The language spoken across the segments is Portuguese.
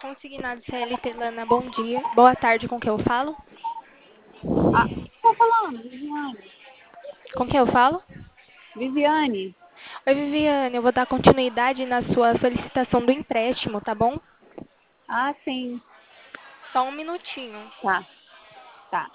Consignado CLT Lana, bom dia. Boa tarde, com quem eu falo? Ah, tô falando, Viviane. Com quem eu falo? Viviane. Oi, Viviane, eu vou dar continuidade na sua solicitação do empréstimo, tá bom? Ah, sim. Só um minutinho. Tá, tá.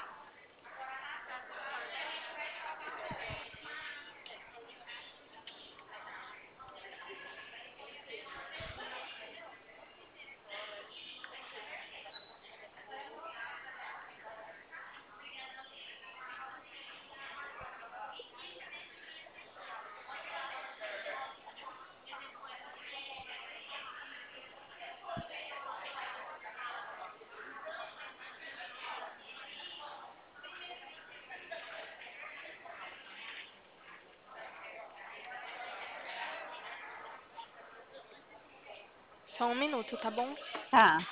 Só um minuto, tá bom? Tá.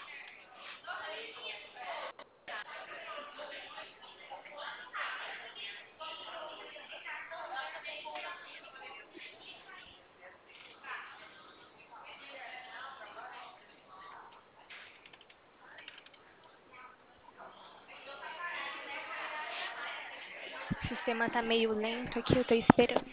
O sistema tá meio lento aqui, eu tô esperando.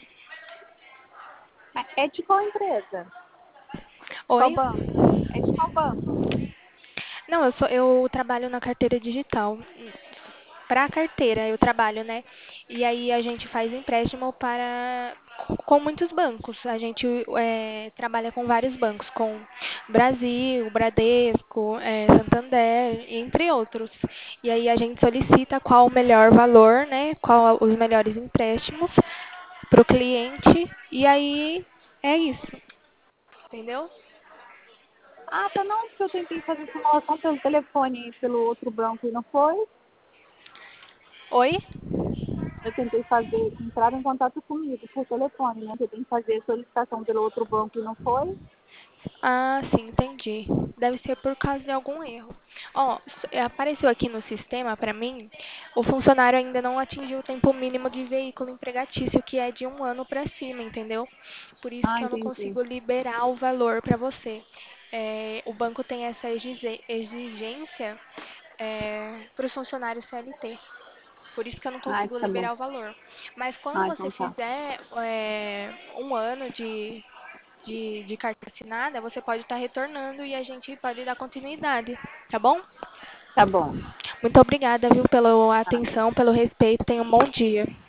É de qual empresa? Qual Oi? banco? É de qual banco? Não, eu trabalho na carteira digital. Para a carteira eu trabalho, né? E aí a gente faz empréstimo para com muitos bancos. A gente trabalha com vários bancos, com Brasil, Bradesco, Santander, entre outros. E aí a gente solicita qual o melhor valor, né? Qual os melhores empréstimos para o cliente. E aí é isso, entendeu? Ah, tá não, porque eu tentei fazer simulação pelo telefone e pelo outro banco e não foi. Oi? Eu tentei fazer, entrar em contato comigo por telefone, né? Eu tentei fazer a solicitação pelo outro banco e não foi. Ah, sim, entendi. Deve ser por causa de algum erro. Ó, apareceu aqui no sistema para mim, o funcionário ainda não atingiu o tempo mínimo de veículo empregatício, que é de 1 ano para cima, entendeu? Por isso Ah, que eu não entendi. consigo liberar o valor para você. O banco tem essa exigência para os funcionários CLT. Por isso que eu não Ah, consigo tá bom. liberar o valor. Mas quando Ah, você então tá. fizer 1 ano de carta assinada, você pode estar retornando e a gente pode dar continuidade, tá bom? Tá bom. Muito obrigada, viu, pela Tá. atenção, pelo respeito. Tenha um bom dia.